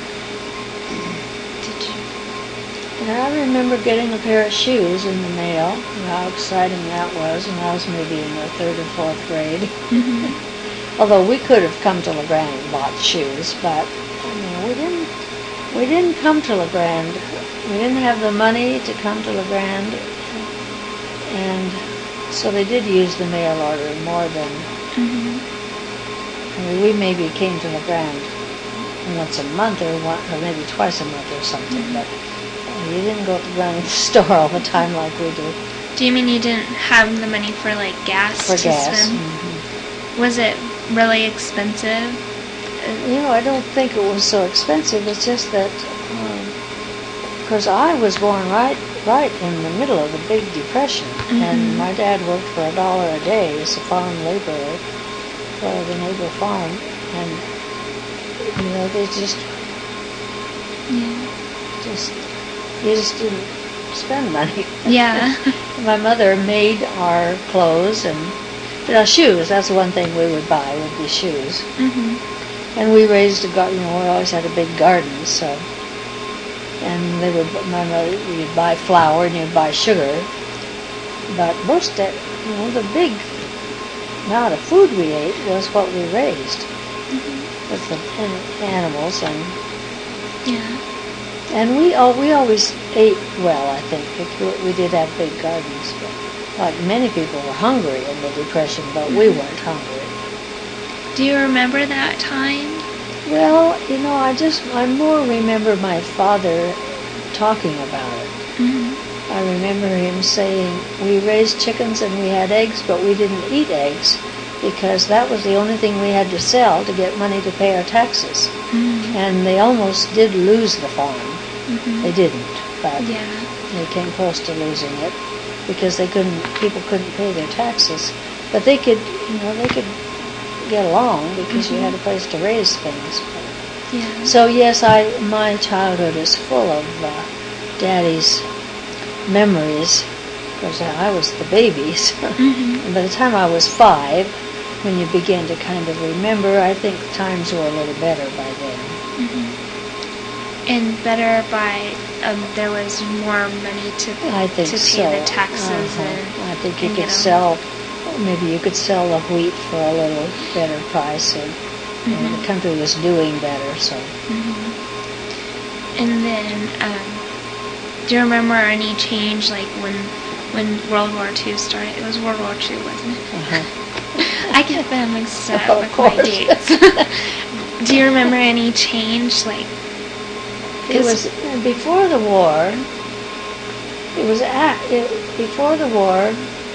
Did you? And I remember getting a pair of shoes in the mail, and how exciting that was, and I was maybe in the third or fourth grade. Mm-hmm. Although we could have come to LeGrand and bought shoes, but I mean, we didn't. We didn't come to LeGrand. We didn't have the money to come to LeGrand, and so they did use the mail order more than. Mm-hmm. I mean, we maybe came to LeGrand once a month or one, or maybe twice a month or something, Mm-hmm. but you didn't go to the grocery store all the time like we do. Do you mean you didn't have the money for, like, gas For to gas. spend? Mhm. Was it really expensive? You know, I don't think it was so expensive. It's just that, because I was born right, right in the middle of the Big Depression, Mhm. and my dad worked for a dollar a day as a farm laborer for the neighbor farm, and you know, they just, Yeah. just, you just didn't spend money. Yeah. My mother made our clothes and, you know, shoes. That's one thing we would buy would be shoes. Mm-hmm. And we raised a garden. You know, we always had a big garden, so. And they would, my mother, you'd buy flour and you'd buy sugar. But most, of, you know, the big amount of food we ate was what we raised Mm-hmm. with the an- animals, and Yeah. and we all we always ate well. I think because we did have big gardens, but like many people were hungry in the Depression, but we weren't hungry. Do you remember that time? Well, you know, I just, I more remember my father talking about it. Mm-hmm. I remember him saying, we raised chickens and we had eggs, but we didn't eat eggs because that was the only thing we had to sell to get money to pay our taxes. Mm-hmm. And they almost did lose the farm. Mm-hmm. They didn't, but Yeah. they came close to losing it because they couldn't, people couldn't pay their taxes. But they could, you know, they could get along because Mm-hmm. you had a place to raise things. Yeah. So yes, I my childhood is full of uh, Daddy's memories because I was the baby. So. Mm-hmm. And by the time I was five, when you begin to kind of remember, I think times were a little better by then. Mm-hmm. And better by, um, there was more money to I think to so. pay the taxes Uh-huh. and I think you and could get 'em. sell, maybe you could sell the wheat for a little better price, and, and Mhm. the country was doing better. So Mhm. And then, um, do you remember any change, like when when World War Two started? It was World War Two, wasn't it? uh-huh. I get them mixed up Of with my course. dates. Do you remember any change, like? It was before the war. It was at, it, before the war.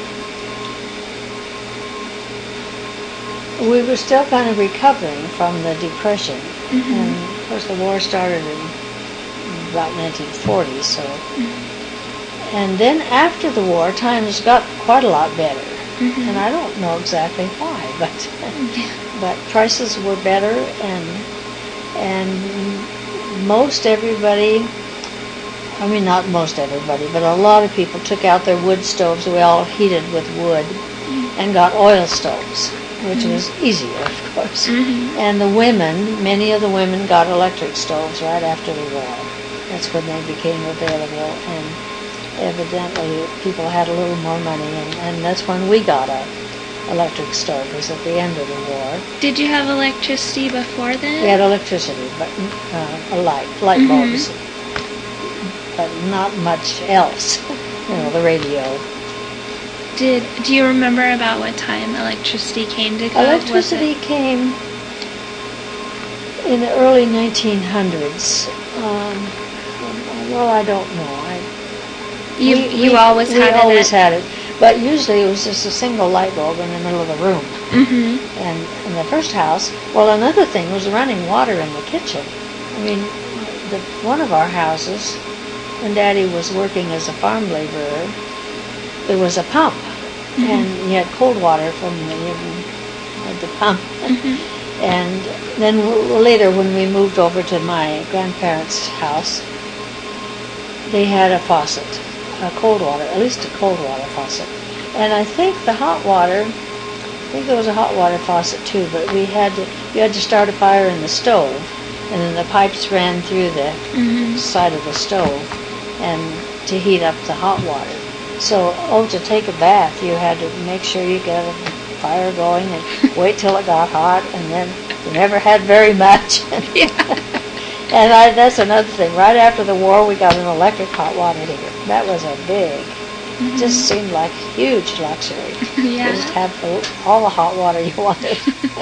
We were still kind of recovering from the Depression, Mhm. and of course the war started in about nineteen forty. So, and then after the war, times got quite a lot better, Mhm. and I don't know exactly why, but Yeah. but prices were better, and and most everybody, I mean not most everybody, but a lot of people took out their wood stoves. We all heated with wood and got oil stoves, which Mhm. was easier, of course. Mhm. And the women, many of the women got electric stoves right after the war. That's when they became available, and evidently people had a little more money, and, and that's when we got a electric stove, was at the end of the war. Did you have electricity before then? We had electricity, but uh, a light, light Mhm. bulbs, but not much else. You know, the radio. Did Do you remember about what time electricity came to go? Was Electricity it- came in the early nineteen hundreds. Um, well, I don't know. I, You we, you we- always we had it. always had it, but usually it was just a single light bulb in the middle of the room. Mhm. And in the first house, well, another thing was running water in the kitchen. I mean, the, one of our houses, when Daddy was working as a farm laborer, there was a pump, Mhm. and you had cold water from the had to pump. Mhm. And then w- later, when we moved over to my grandparents' house, they had a faucet, a cold water, at least a cold water faucet. And I think the hot water, I think there was a hot water faucet too, but we had to, you had to start a fire in the stove, and then the pipes ran through the Mhm. side of the stove, and to heat up the hot water. So, oh, to take a bath, you had to make sure you got a fire going and wait till it got hot, and then you never had very much. Yeah. And I, that's another thing. Right after the war, we got an electric hot water heater. That was a big, Mhm. just seemed like huge luxury. Yeah. Just have the, all the hot water you wanted.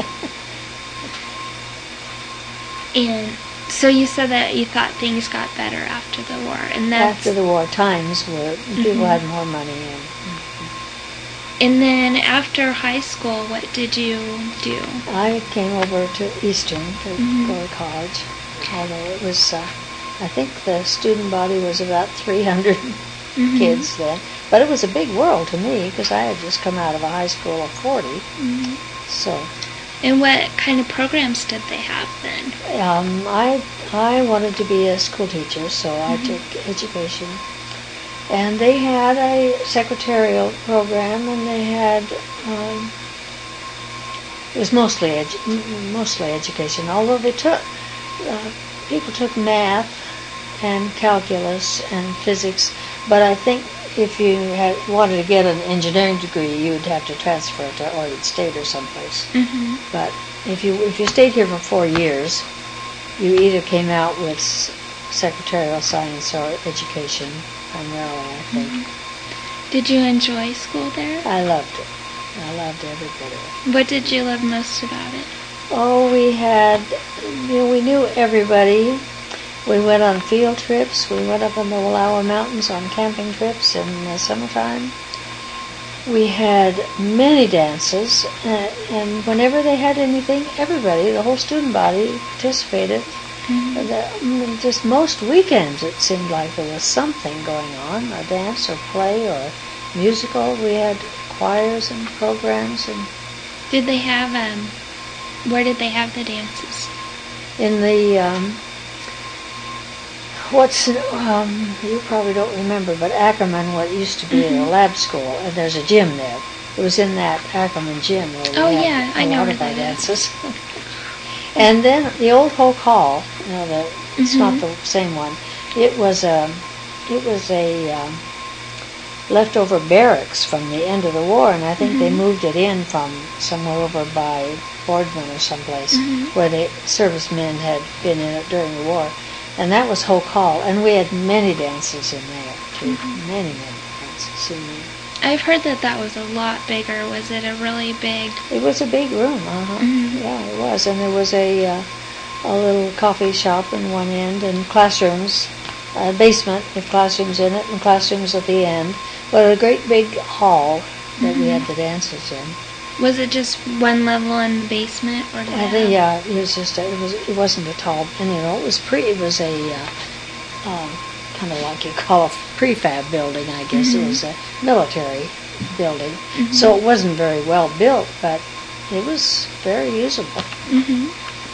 And so you said that you thought things got better after the war, and that's After the war, times were, people Mhm. had more money. And, and then after high school, what did you do? I came over to Eastern to Mhm. go to college, although it was, uh, I think the student body was about three hundred Mhm. kids then. But it was a big world to me because I had just come out of a high school of forty. Mhm. So And what kind of programs did they have then? um, I I wanted to be a school teacher, so I Mhm. took education. And they had a secretarial program, and they had um, it was mostly edu- m- mostly education. Although they took uh, people took math and calculus and physics, but I think if you had wanted to get an engineering degree, you would have to transfer to Oregon State or someplace. Mhm. But if you if you stayed here for four years, you either came out with s- secretarial science or education, primarily, I think. Mhm. Did you enjoy school there? I loved it. I loved every bit of it. What did you love most about it? Oh, we had, you know, we knew everybody. We went on field trips. We went up in the Wallowa Mountains on camping trips in the summertime. We had many dances, uh, and whenever they had anything, everybody, the whole student body, participated. Mhm. The, mm, just most weekends, it seemed like there was something going on, a dance or play or musical. We had choirs and programs, and Did they have um? Where did they have the dances? in the um, what's um, you probably don't remember, but Ackerman, what used to be Mhm. a lab school, and there's a gym there. It was in that Ackerman gym where we Oh, had yeah, I a know lot where of our that is. dances. And then the old Hoke Hall, you know, the, it's not Mhm. the same one. It was a, it was a um, leftover barracks from the end of the war, and I think they Mhm. moved it in from somewhere over by Boardman or someplace Mhm. where the servicemen had been in it during the war. And that was Hoke Hall, and we had many dances in there, too. Mhm. Many, many dances in there. I've heard that that was a lot bigger. Was it a really big? It was a big room, uh-huh. Mhm. Yeah, it was. And there was a uh, a little coffee shop in one end and classrooms, a basement with classrooms in it and classrooms at the end. But a great big hall that we Mhm. had the dances in. Was it just one level in the basement, or did I it think, have- yeah, it was just, a, it was it wasn't a tall, and you know, it was pre, it was a uh, um, kind of like you call a prefab building, I guess. Mhm. It was a military building. Mhm. So it wasn't very well built, but it was very usable. Mhm.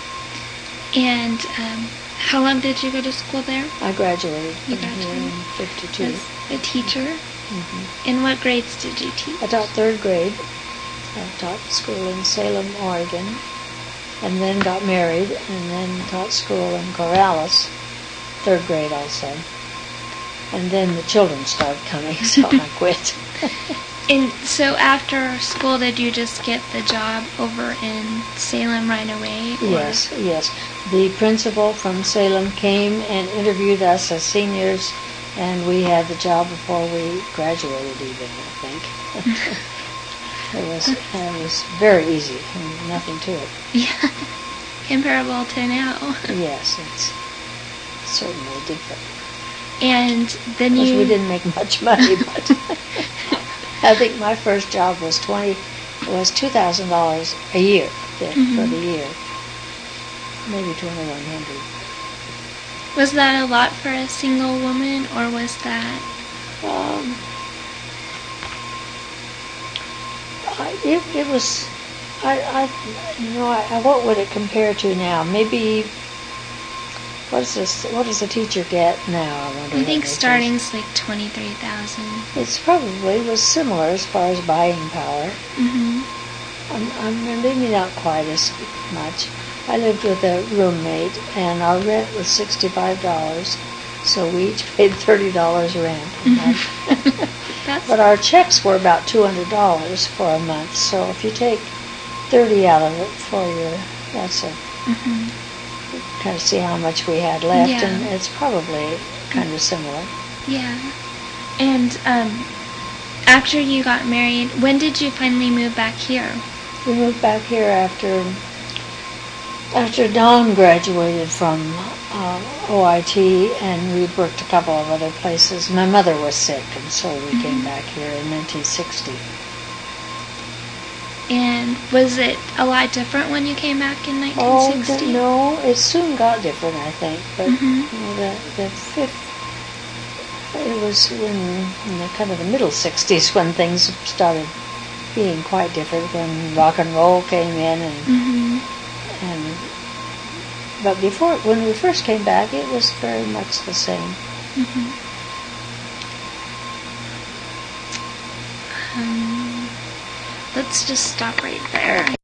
And um, how long did you go to school there? I graduated You from here graduated. in fifty-two. As a teacher. hmm And what grades did you teach? I taught third grade. I taught school in Salem, Oregon, and then got married, and then taught school in Corrales, third grade also. And then the children started coming, so I quit. And so after school, did you just get the job over in Salem right away? or- Yes, yes. The principal from Salem came and interviewed us as seniors, and we had the job before we graduated even, I think. It was it was very easy, and nothing to it. Yeah. Comparable to now. Yes, it's certainly different. And then Of course, you. we didn't make much money, but I think my first job was twenty was two thousand dollars a year there for Mhm. the year, maybe twenty one hundred. Was that a lot for a single woman, or was that? Um, I, it, it was I, I, you know, I, what would it compare to now? Maybe, what is this? What does a teacher get now? I wonder. I think starting's like twenty-three thousand. It's probably was similar as far as buying power. Mhm. I'm, I'm maybe not quite as much. I lived with a roommate, and our rent was sixty-five dollars, so we each paid thirty dollars rent a month. That's But our checks were about two hundred dollars for a month, so if you take thirty out of it for your, that's a, Mhm. kind of see how much we had left, Yeah. and it's probably kind of similar. Yeah. And um, after you got married, when did you finally move back here? We moved back here after after Dawn graduated from uh, O I T, and we worked a couple of other places. My mother was sick, and so we Mhm. came back here in nineteen sixty. And was it a lot different when you came back in Oh, nineteen sixty? d- no, it soon got different, I think. But Mhm. you know, the the fifth, it was in, in the kind of the middle sixties when things started being quite different. When rock and roll came in, and Mhm. and but before, when we first came back, it was very much the same. Mhm. Um, let's just stop right there.